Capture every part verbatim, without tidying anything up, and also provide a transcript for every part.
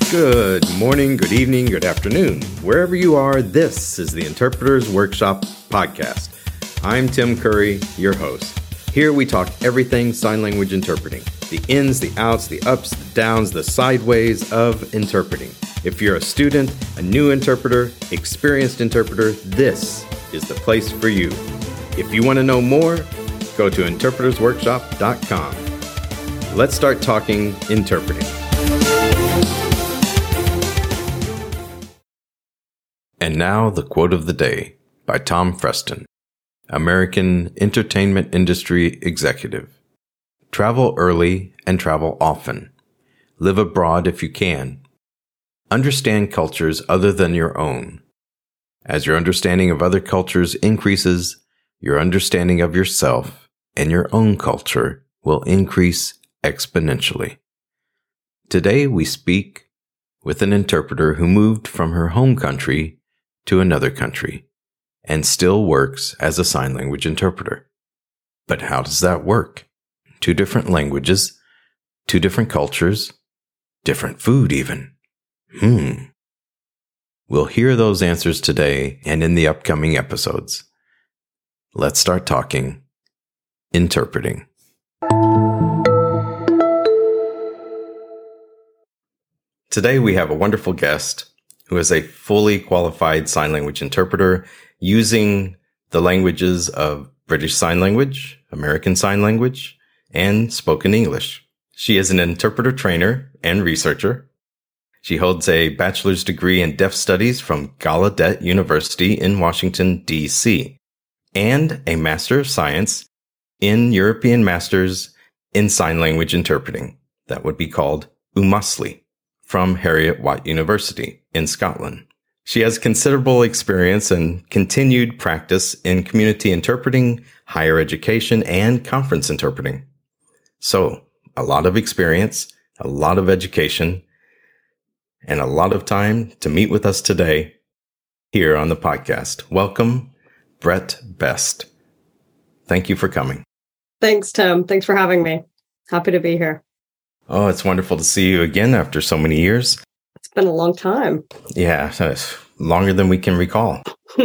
Good morning, good evening, good afternoon. Wherever you are, this is the Interpreters Workshop podcast. I'm Tim Curry, your host. Here we talk everything sign language interpreting. The ins, the outs, the ups, the downs, the sideways of interpreting. If you're a student, a new interpreter, experienced interpreter, this is the place for you. If you want to know more, go to interpreters workshop dot com. Let's start talking interpreting. And now the quote of the day by Tom Freston, American entertainment industry executive. Travel early and travel often. Live abroad if you can. Understand cultures other than your own. As your understanding of other cultures increases, your understanding of yourself and your own culture will increase exponentially. Today we speak with an interpreter who moved from her home country to another country and still works as a sign language interpreter. But how does that work? Two different languages, two different cultures, different food even. Hmm. We'll hear those answers today and in the upcoming episodes. Let's start talking interpreting. Today we have a wonderful guest who is a fully qualified sign language interpreter using the languages of British Sign Language, American Sign Language, and spoken English. She is an interpreter trainer and researcher. She holds a bachelor's degree in deaf studies from Gallaudet University in Washington, D C, and a Master of Science in European Masters in Sign Language Interpreting. That would be called UMASLI, from Heriot-Watt University in Scotland. She has considerable experience and continued practice in community interpreting, higher education, and conference interpreting. So, a lot of experience, a lot of education, and a lot of time to meet with us today here on the podcast. Welcome, Brett Best. Thank you for coming. Thanks, Tim. Thanks for having me. Happy to be here. Oh, it's wonderful to see you again after so many years. It's been a long time. Yeah, it's longer than we can recall.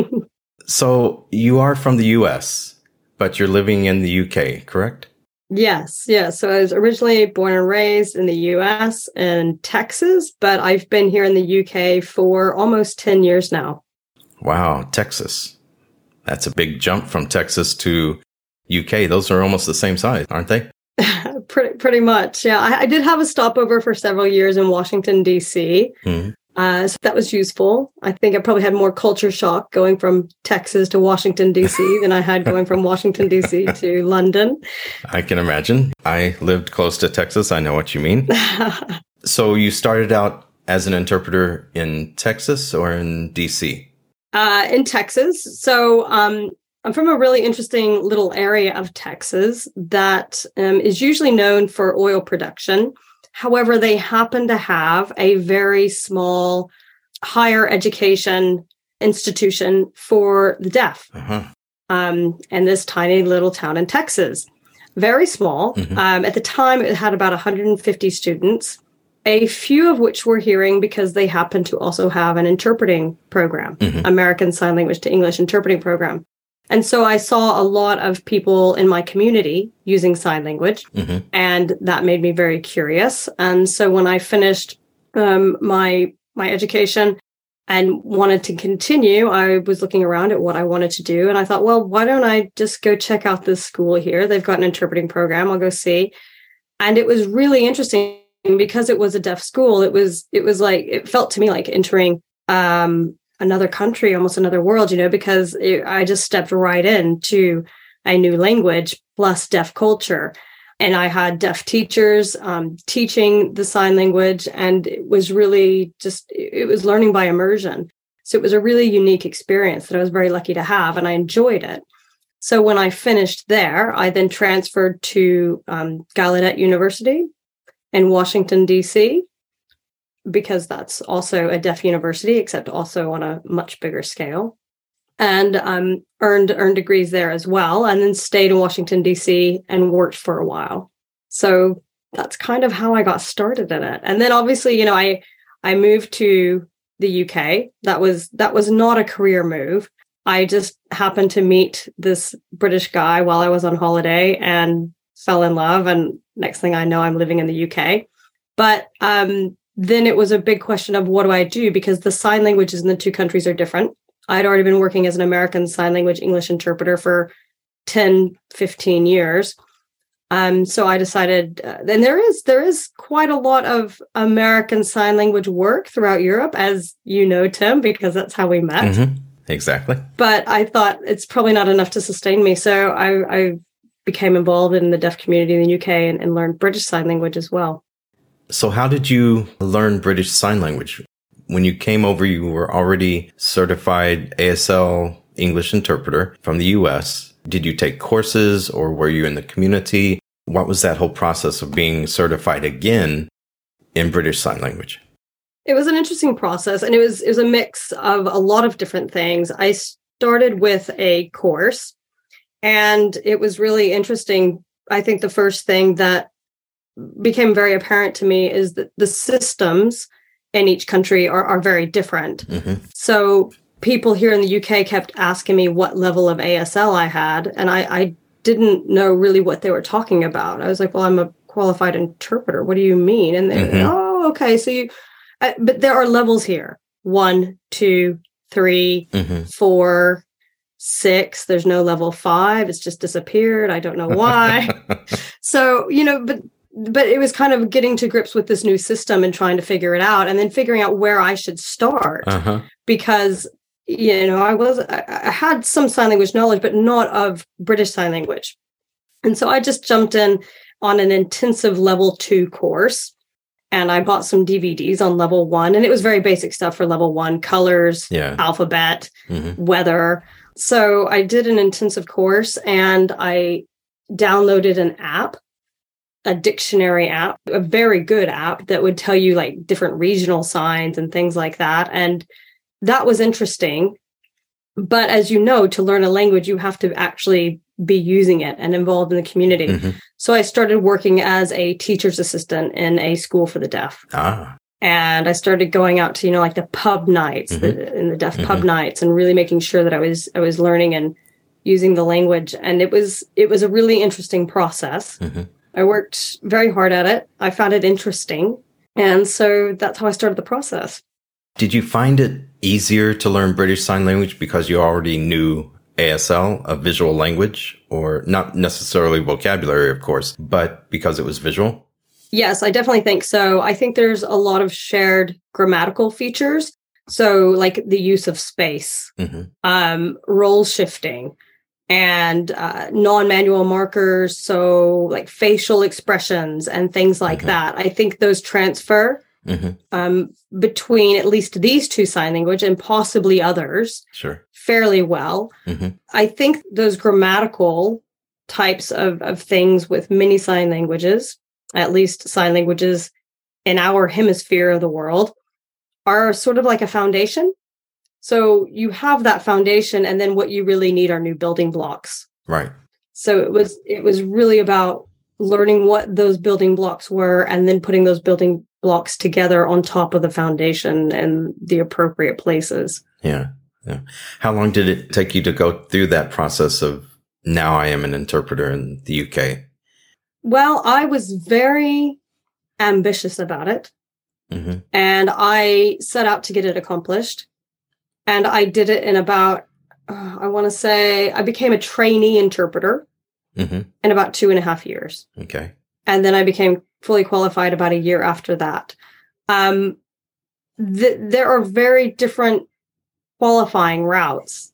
So you are from the U S, but you're living in the U K, correct? Yes, yes. So I was originally born and raised in the U S in Texas, but I've been here in the U K for almost ten years now. Wow, Texas. That's a big jump from Texas to U K. Those are almost the same size, aren't they? pretty, pretty much. Yeah, I, I did have a stopover for several years in Washington, D C. Mm-hmm. Uh, so that was useful. I think I probably had more culture shock going from Texas to Washington, D C than I had going from Washington, D C to London. I can imagine. I lived close to Texas. I know what you mean. So you started out as an interpreter in Texas or in D C? Uh, in Texas. So um, I'm from a really interesting little area of Texas that um, is usually known for oil production. However, they happen to have a very small higher education institution for the deaf. Uh-huh. Um, and this tiny little town in Texas, very small. Mm-hmm. Um, at the time, it had about one hundred fifty students, a few of which were hearing because they happen to also have an interpreting program, mm-hmm. American Sign Language to English interpreting program. And so I saw a lot of people in my community using sign language, mm-hmm. and that made me very curious. And so when I finished um, my my education and wanted to continue, I was looking around at what I wanted to do. And I thought, well, why don't I just go check out this school here? They've got an interpreting program. I'll go see. And it was really interesting because it was a deaf school. It was it was like, it felt to me like entering um another country, almost another world, you know, because it, I just stepped right into a new language plus deaf culture. And I had deaf teachers um, teaching the sign language, and it was really just, it was learning by immersion. So it was a really unique experience that I was very lucky to have, and I enjoyed it. So when I finished there, I then transferred to um, Gallaudet University in Washington, D C, because that's also a deaf university, except also on a much bigger scale, and um, earned earned degrees there as well, and then stayed in Washington, D C and worked for a while. So that's kind of how I got started in it. And then obviously, you know, I I moved to the U K. That was that was not a career move. I just happened to meet this British guy while I was on holiday and fell in love. And next thing I know, I'm living in the U K. But um, then it was a big question of what do I do? Because the sign languages in the two countries are different. I'd already been working as an American Sign Language English interpreter for ten, fifteen years. Um, so I decided, uh, and there is there is quite a lot of American Sign Language work throughout Europe, as you know, Tim, because that's how we met. Mm-hmm. Exactly. But I thought it's probably not enough to sustain me. So I, I became involved in the deaf community in the U K and, and learned British Sign Language as well. So how did you learn British Sign Language? When you came over, you were already certified A S L English interpreter from the U S. Did you take courses or were you in the community? What was that whole process of being certified again in British Sign Language? It was an interesting process, and it was it was a mix of a lot of different things. I started with a course, and it was really interesting. I think the first thing that became very apparent to me is that the systems in each country are, are very different. Mm-hmm. So people here in the U K kept asking me what level of A S L I had, and I, I didn't know really what they were talking about. I was like, well, I'm a qualified interpreter. What do you mean? And they mm-hmm. oh, okay. So you, uh, but there are levels here. One, two, three, mm-hmm. four, six. There's no level five. It's just disappeared. I don't know why. So, you know, but but it was kind of getting to grips with this new system and trying to figure it out, and then figuring out where I should start. Uh-huh. Because you know, I was, I had some sign language knowledge, but not of British Sign Language. And so I just jumped in on an intensive level two course, and I bought some D V Ds on level one, and it was very basic stuff for level one, colors, yeah. alphabet, mm-hmm. weather. So I did an intensive course, and I downloaded an app, a dictionary app, a very good app that would tell you like different regional signs and things like that. And that was interesting. But as you know, to learn a language, you have to actually be using it and involved in the community. Mm-hmm. So I started working as a teacher's assistant in a school for the deaf. Ah. And I started going out to, you know, like the pub nights, mm-hmm. the, in the deaf mm-hmm. pub nights, and really making sure that I was I was learning and using the language. And it was it was a really interesting process. Mm-hmm. I worked very hard at it. I found it interesting. And so that's how I started the process. Did you find it easier to learn British Sign Language because you already knew A S L, a visual language, or not necessarily vocabulary, of course, but because it was visual? Yes, I definitely think so. I think there's a lot of shared grammatical features. So like the use of space, mm-hmm. um, role shifting, and uh, non-manual markers. So like facial expressions and things like mm-hmm. that. I think those transfer mm-hmm. um, between at least these two sign language and possibly others sure. fairly well. Mm-hmm. I think those grammatical types of, of things with many sign languages, at least sign languages in our hemisphere of the world, are sort of like a foundation. So you have that foundation, and then what you really need are new building blocks. Right. So it was it was really about learning what those building blocks were, and then putting those building blocks together on top of the foundation and the appropriate places. Yeah. Yeah. How long did it take you to go through that process of now I am an interpreter in the U K? Well, I was very ambitious about it. Mm-hmm. And I set out to get it accomplished. And I did it in about, uh, I want to say, I became a trainee interpreter mm-hmm. in about two and a half years. Okay. And then I became fully qualified about a year after that. Um, th- there are very different qualifying routes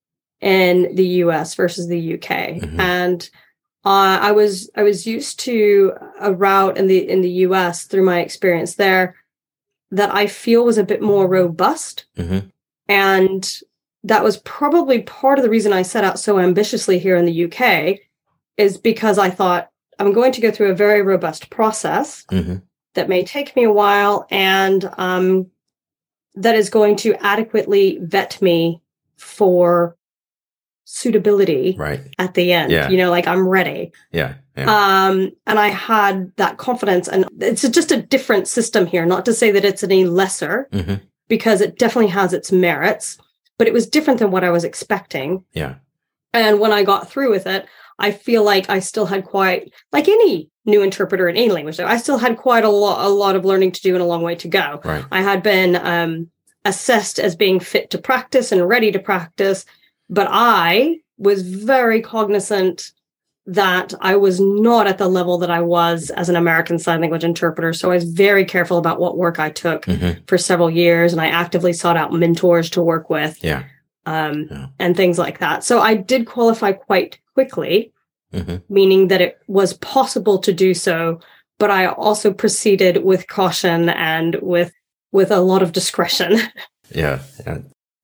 in the U S versus the U K. Mm-hmm. And uh, I was I was used to a route in the in the U S through my experience there that I feel was a bit more robust. Mm-hmm. And that was probably part of the reason I set out so ambitiously here in the U K, is because I thought I'm going to go through a very robust process mm-hmm. that may take me a while, and um, that is going to adequately vet me for suitability right. at the end. Yeah. You know, like I'm ready. Yeah. Yeah. Um, and I had that confidence, and it's just a different system here, not to say that it's any lesser, mm-hmm. because it definitely has its merits, but it was different than what I was expecting. Yeah. And when I got through with it, I feel like I still had quite, like any new interpreter in any language, though, I still had quite a lot, a lot of learning to do and a long way to go. Right. I had been um, assessed as being fit to practice and ready to practice, but I was very cognizant that I was not at the level that I was as an American Sign Language interpreter. So I was very careful about what work I took mm-hmm. for several years, and I actively sought out mentors to work with. Yeah. Um, yeah. and things like that. So I did qualify quite quickly, mm-hmm. meaning that it was possible to do so, but I also proceeded with caution and with with a lot of discretion. Yeah. yeah.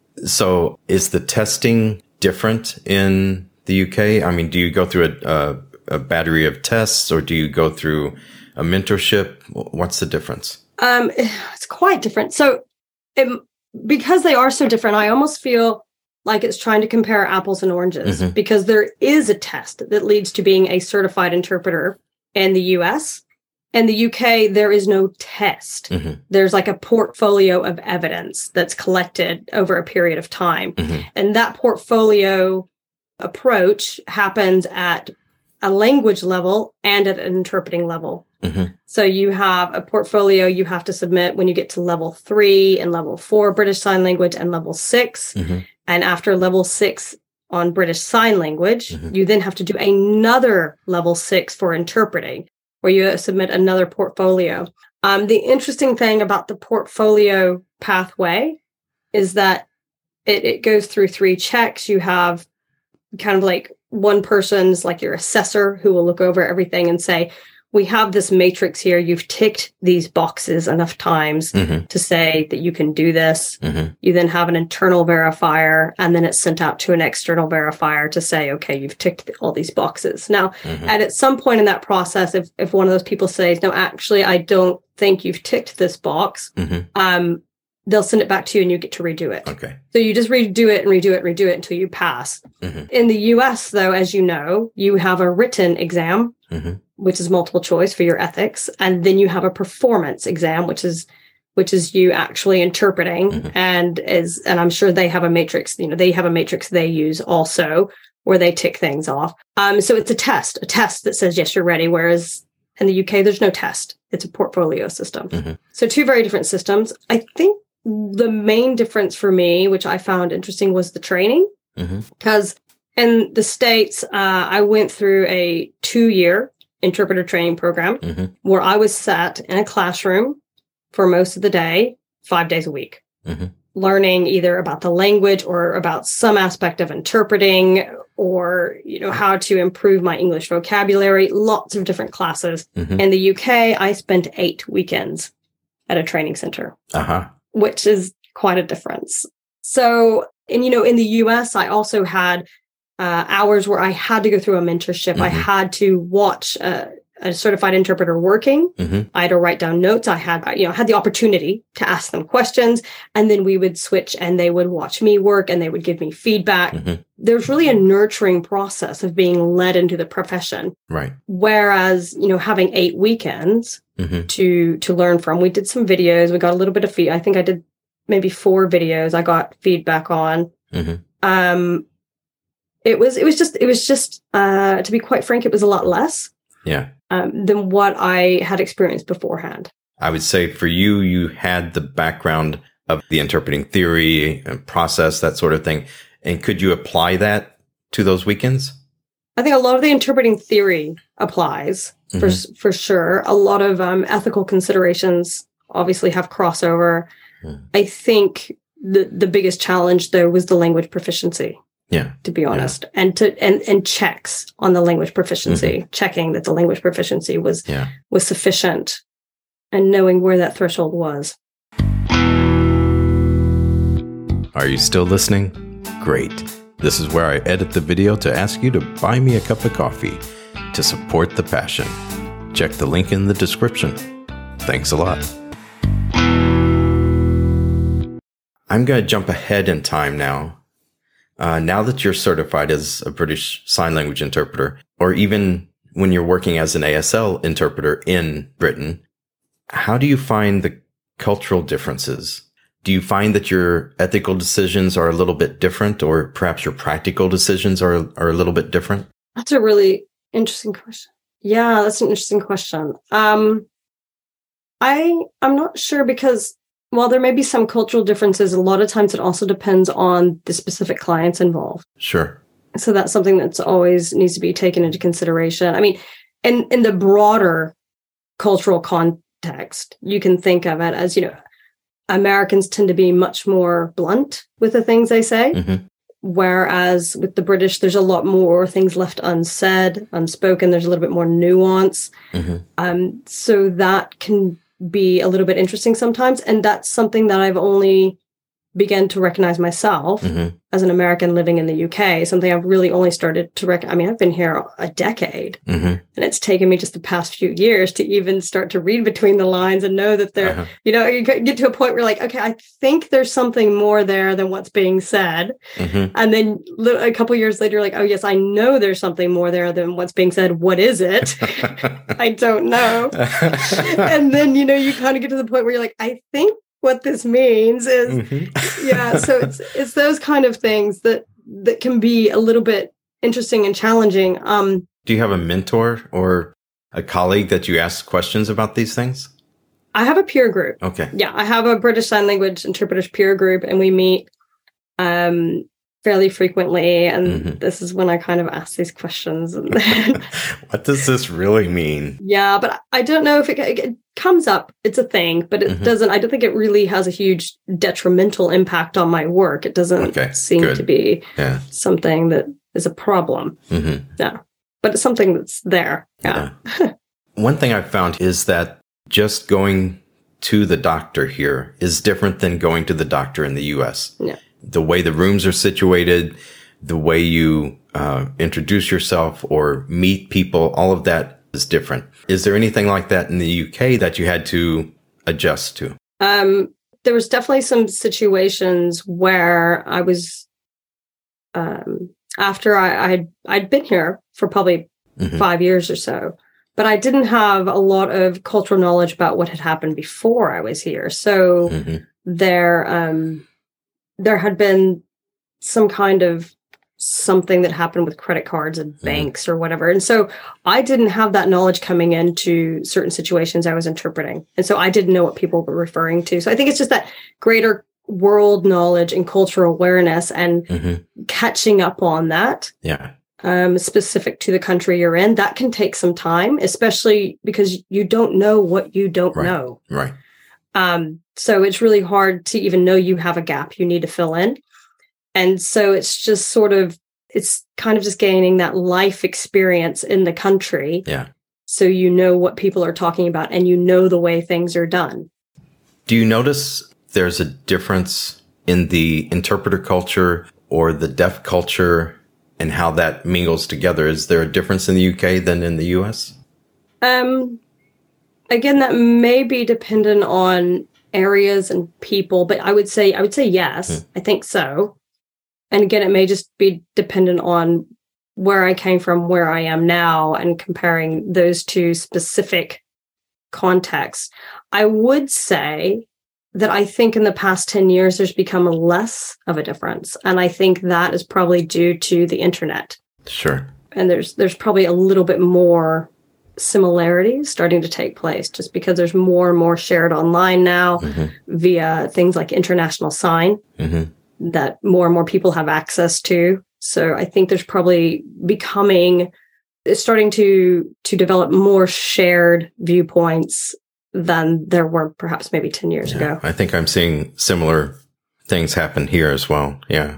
So is the testing different in the U K? I mean, do you go through a, a, a battery of tests, or do you go through a mentorship? What's the difference? Um, it's quite different. So it, because they are so different, I almost feel like it's trying to compare apples and oranges, mm-hmm. because there is a test that leads to being a certified interpreter in the U S. In the U K, there is no test. Mm-hmm. There's like a portfolio of evidence that's collected over a period of time. Mm-hmm. And that portfolio approach happens at a language level and at an interpreting level. Mm-hmm. So you have a portfolio you have to submit when you get to level three and level four British Sign Language and level six. Mm-hmm. And after level six on British Sign Language, mm-hmm. you then have to do another level six for interpreting, where you submit another portfolio. Um, the interesting thing about the portfolio pathway is that it, it goes through three checks. You have kind of like one person's like your assessor who will look over everything and say, we have this matrix here. You've ticked these boxes enough times mm-hmm. to say that you can do this. Mm-hmm. You then have an internal verifier, and then it's sent out to an external verifier to say, okay, you've ticked all these boxes. Now, mm-hmm. and at some point in that process, if, if one of those people says, no, actually, I don't think you've ticked this box, mm-hmm. um, they'll send it back to you and you get to redo it. Okay. So you just redo it and redo it and redo it until you pass. Mm-hmm. In the U S, though, as you know, you have a written exam, mm-hmm. which is multiple choice for your ethics. And then you have a performance exam, which is which is you actually interpreting. Mm-hmm. And is and I'm sure they have a matrix, you know, they have a matrix they use also where they tick things off. Um, so it's a test, a test that says, yes, you're ready. Whereas in the U K, there's no test. It's a portfolio system. Mm-hmm. So two very different systems. I think the main difference for me, which I found interesting, was the training. Because mm-hmm. in the States, uh, I went through a two-year interpreter training program mm-hmm. where I was sat in a classroom for most of the day, five days a week, mm-hmm. learning either about the language or about some aspect of interpreting, or, you know, how to improve my English vocabulary, lots of different classes. Mm-hmm. In the U K, I spent eight weekends at a training center. Uh-huh. Which is quite a difference. So, and, you know, in the U S, I also had uh, hours where I had to go through a mentorship. Mm-hmm. I had to watch a, a certified interpreter working. Mm-hmm. I had to write down notes. I had, you know, had the opportunity to ask them questions, and then we would switch and they would watch me work and they would give me feedback. Mm-hmm. There's really a nurturing process of being led into the profession. Right. Whereas, you know, having eight weekends mm-hmm. to, to learn from, we did some videos. We got a little bit of feed. I think I did maybe four videos I got feedback on. Mm-hmm. Um, it was, it was just, it was just, uh, to be quite frank, it was a lot less. Yeah. Um, than what I had experienced beforehand. I would say for you, you had the background of the interpreting theory and process, that sort of thing. And could you apply that to those weekends? I think a lot of the interpreting theory applies mm-hmm. for for sure. A lot of um, ethical considerations obviously have crossover. Mm. I think the the biggest challenge, though, was the language proficiency. Yeah. To be honest. Yeah. And to and, and checks on the language proficiency, mm-hmm. checking that the language proficiency was yeah. was sufficient, and knowing where that threshold was. Are you still listening? Great. This is where I edit the video to ask you to buy me a cup of coffee to support the passion. Check the link in the description. Thanks a lot. I'm going to jump ahead in time now. Uh, now that you're certified as a British Sign Language interpreter, or even when you're working as an A S L interpreter in Britain, how do you find the cultural differences? Do you find that your ethical decisions are a little bit different, or perhaps your practical decisions are, are a little bit different? That's a really interesting question. Yeah, that's an interesting question. Um, I, I'm not sure, because while there may be some cultural differences, a lot of times it also depends on the specific clients involved. Sure. So that's something that's always needs to be taken into consideration. I mean, in, in the broader cultural context, you can think of it as, you know, Americans tend to be much more blunt with the things they say. Mm-hmm. Whereas with the British, there's a lot more things left unsaid, unspoken. There's a little bit more nuance. Mm-hmm. Um, so that can be a little bit interesting sometimes. And that's something that I've only began to recognize myself mm-hmm. as an American living in the U K, something I've really only started to recognize. I mean, I've been here a decade, mm-hmm. and it's taken me just the past few years to even start to read between the lines and know that there, uh-huh. you know, you get to a point where you're like, okay, I think there's something more there than what's being said. Mm-hmm. And then a couple years later, you're like, oh yes, I know there's something more there than what's being said. What is it? I don't know. And then, you know, you kind of get to the point where you're like, I think what this means is, mm-hmm. yeah. So it's it's those kind of things that that can be a little bit interesting and challenging. Um, Do you have a mentor or a colleague that you ask questions about these things? I have a peer group. Okay. Yeah, I have a British Sign Language interpreters peer group, and we meet um, fairly frequently. And mm-hmm. this is when I kind of ask these questions. And then, what does this really mean? Yeah, but I don't know if it, it comes up. It's a thing, but it mm-hmm. doesn't. I don't think it really has a huge detrimental impact on my work. It doesn't okay, seem good. to be yeah. something that is a problem. Mm-hmm. Yeah, but it's something that's there. Yeah. yeah. One thing I've found is that just going to the doctor here is different than going to the doctor in the U S. Yeah. The way the rooms are situated, the way you uh, introduce yourself or meet people, all of that is different. Is there anything like that in the U K that you had to adjust to? Um, there was definitely some situations where I was, um, after I, I'd, I'd been here for probably mm-hmm. five years or so, but I didn't have a lot of cultural knowledge about what had happened before I was here. So mm-hmm. there, um, there had been some kind of something that happened with credit cards and mm-hmm. banks or whatever. And so I didn't have that knowledge coming into certain situations I was interpreting. And so I didn't know what people were referring to. So I think it's just that greater world knowledge and cultural awareness and mm-hmm. catching up on that. Yeah. Um, specific to the country you're in, that can take some time, especially because you don't know what you don't right. know. Right. Um, so it's really hard to even know you have a gap you need to fill in. And so it's just sort of, it's kind of just gaining that life experience in the country. Yeah. So you know what people are talking about and you know the way things are done. Do you notice there's a difference in the interpreter culture or the deaf culture and how that mingles together? Is there a difference in the U K than in the U S? Um, again, that may be dependent on areas and people, but I would say, I would say yes, hmm. I think so. And again, it may just be dependent on where I came from, where I am now, and comparing those two specific contexts. I would say that I think in the past ten years, there's become less of a difference. And I think that is probably due to the internet. Sure. And there's there's probably a little bit more similarities starting to take place just because there's more and more shared online now mm-hmm. via things like International Sign mm-hmm. that more and more people have access to. So I think there's probably becoming, it's starting to to develop more shared viewpoints than there were perhaps maybe ten years yeah, ago. I think I'm seeing similar things happen here as well. Yeah.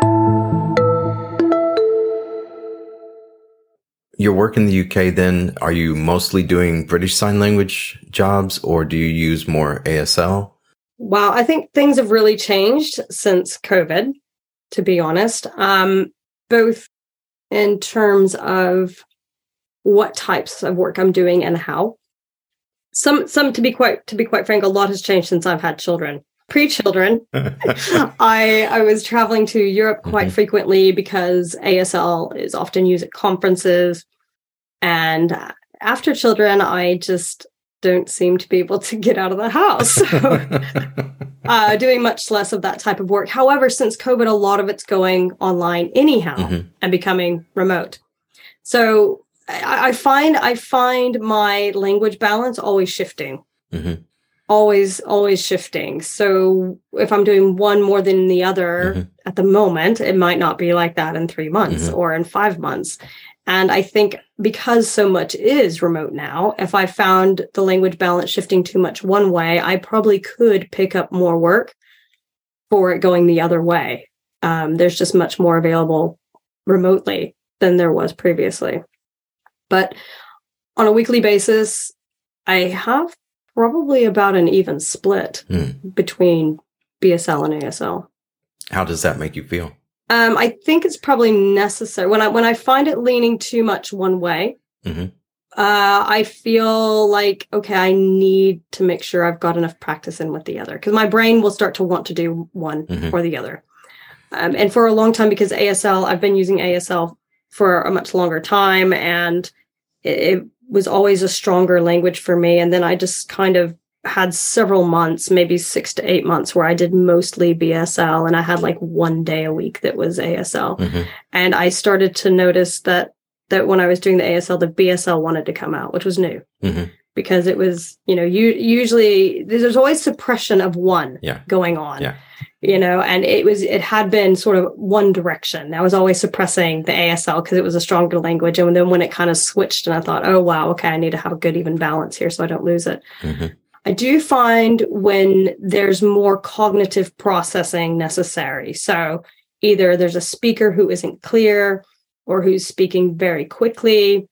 Your work in the U K then, are you mostly doing British Sign Language jobs or do you use more A S L? Wow, I think things have really changed since COVID, to be honest, um, both in terms of what types of work I'm doing and how. Some, some to be quite to be quite frank, a lot has changed since I've had children. Pre-children, I I was traveling to Europe quite mm-hmm. frequently because A S L is often used at conferences. And after children, I just don't seem to be able to get out of the house. So, uh, doing much less of that type of work. However, since COVID, a lot of it's going online anyhow mm-hmm. and becoming remote. So I, I find I find my language balance always shifting. Mm-hmm. Always, always shifting. So if I'm doing one more than the other mm-hmm. at the moment, it might not be like that in three months mm-hmm. or in five months. And I think because so much is remote now, if I found the language balance shifting too much one way, I probably could pick up more work for it going the other way. Um, there's just much more available remotely than there was previously. But on a weekly basis, I have probably about an even split mm. between B S L and A S L. How does that make you feel? Um, I think it's probably necessary. When I when I find it leaning too much one way, mm-hmm. uh, I feel like, okay, I need to make sure I've got enough practice in with the other, because my brain will start to want to do one mm-hmm. or the other. Um, and for a long time, because A S L, I've been using A S L for a much longer time, and it, it was always a stronger language for me. And then I just kind of had several months, maybe six to eight months, where I did mostly B S L, and I had like one day a week that was A S L. Mm-hmm. And I started to notice that that when I was doing the A S L, the B S L wanted to come out, which was new mm-hmm. because it was, you know, you usually there's always suppression of one yeah. going on, yeah. you know, and it was it had been sort of one direction. I was always suppressing the A S L because it was a stronger language, and then when it kind of switched, and I thought, oh wow, okay, I need to have a good even balance here so I don't lose it. Mm-hmm. I do find when there's more cognitive processing necessary. So either there's a speaker who isn't clear, or who's speaking very quickly,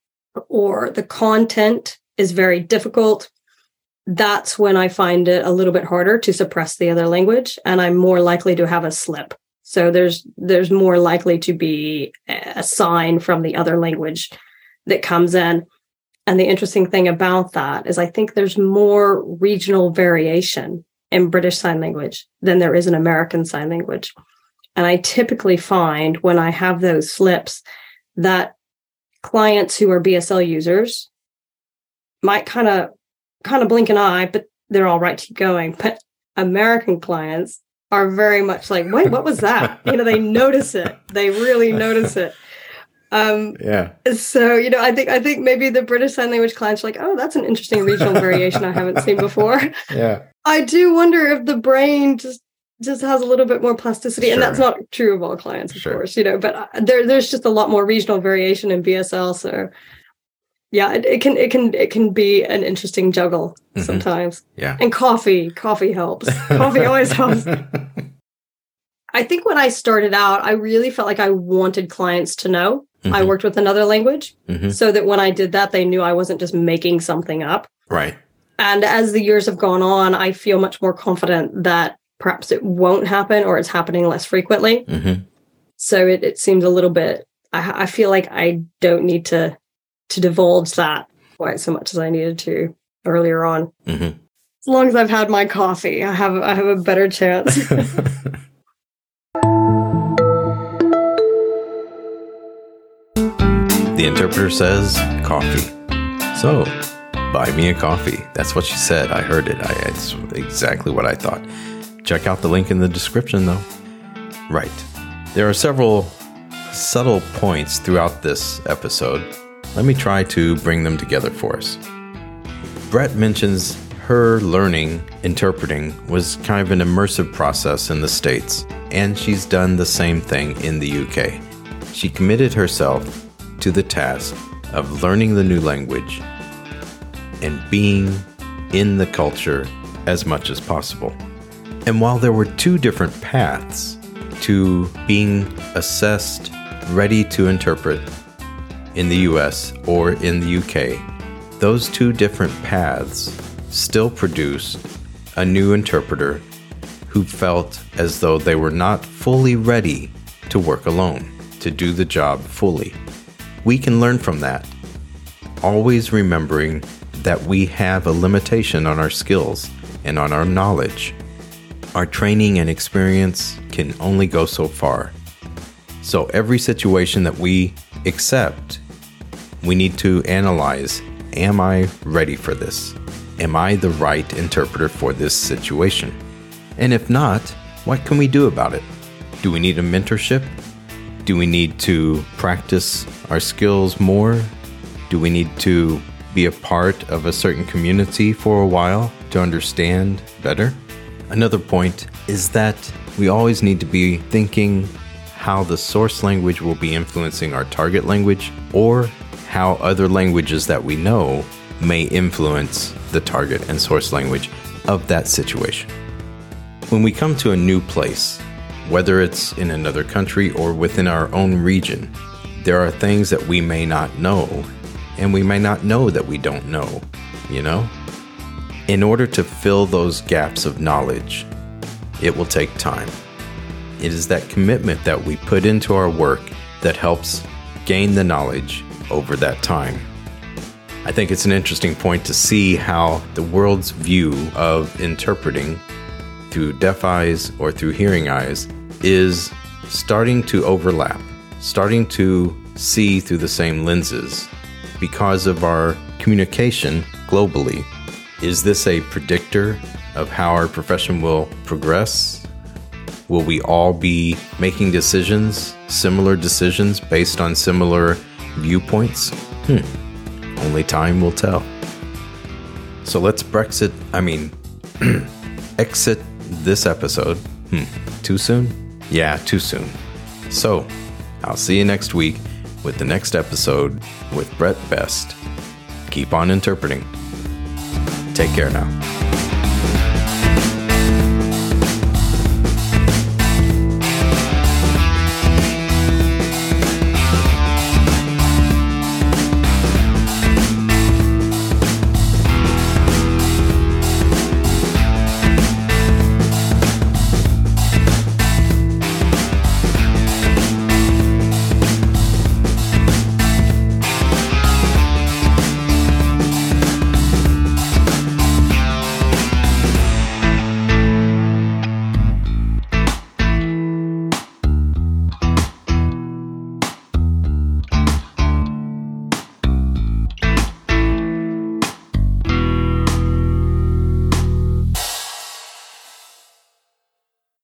or the content is very difficult. That's when I find it a little bit harder to suppress the other language, and I'm more likely to have a slip. So there's there's more likely to be a sign from the other language that comes in. And the interesting thing about that is I think there's more regional variation in British Sign Language than there is in American Sign Language. And I typically find when I have those slips that clients who are B S L users might kind of kind of blink an eye, but they're all right to keep going. But American clients are very much like, wait, what was that? You know, they notice it. They really notice it. Um, yeah. So, you know, I think I think maybe the British Sign Language clients are like, oh, that's an interesting regional variation I haven't seen before. Yeah. I do wonder if the brain just just has a little bit more plasticity, sure. And that's not true of all clients, of sure. course, you know, but there there's just a lot more regional variation in B S L. So, yeah, it, it can it can it can be an interesting juggle mm-hmm. sometimes. Yeah. And coffee, coffee helps. Coffee always helps. I think when I started out, I really felt like I wanted clients to know mm-hmm. I worked with another language mm-hmm. so that when I did that, they knew I wasn't just making something up. Right. And as the years have gone on, I feel much more confident that perhaps it won't happen, or it's happening less frequently. Mm-hmm. So it, it seems a little bit, I, I feel like I don't need to, to divulge that quite so much as I needed to earlier on. Mm-hmm. As long as I've had my coffee, I have, I have a better chance. The interpreter says coffee. So, buy me a coffee. That's what she said. I heard it. I, it's exactly what I thought. Check out the link in the description, though. Right. There are several subtle points throughout this episode. Let me try to bring them together for us. Brett mentions her learning interpreting was kind of an immersive process in the States, and she's done the same thing in the U K. She committed herself to the task of learning the new language and being in the culture as much as possible. And while there were two different paths to being assessed, ready to interpret in the U S or in the U K, those two different paths still produced a new interpreter who felt as though they were not fully ready to work alone, to do the job fully. We can learn from that, always remembering that we have a limitation on our skills and on our knowledge. Our training and experience can only go so far. So every situation that we accept we need to analyze, am I ready for this? Am I the right interpreter for this situation? And if not, what can we do about it? Do we need a mentorship? Do we need to practice our skills more? Do we need to be a part of a certain community for a while to understand better? Another point is that we always need to be thinking how the source language will be influencing our target language, or how other languages that we know may influence the target and source language of that situation. When we come to a new place, whether it's in another country or within our own region, there are things that we may not know, and we may not know that we don't know, you know? In order to fill those gaps of knowledge, it will take time. It is that commitment that we put into our work that helps gain the knowledge over that time. I think it's an interesting point to see how the world's view of interpreting through deaf eyes or through hearing eyes is starting to overlap, starting to see through the same lenses because of our communication globally. Is this a predictor of how our profession will progress? Will we all be making decisions, similar decisions based on similar viewpoints? Hmm. Only time will tell. So let's Brexit, I mean, exit this episode. Hmm. Too soon? Yeah, too soon. So I'll see you next week with the next episode with Brett Best. Keep on interpreting. Take care now.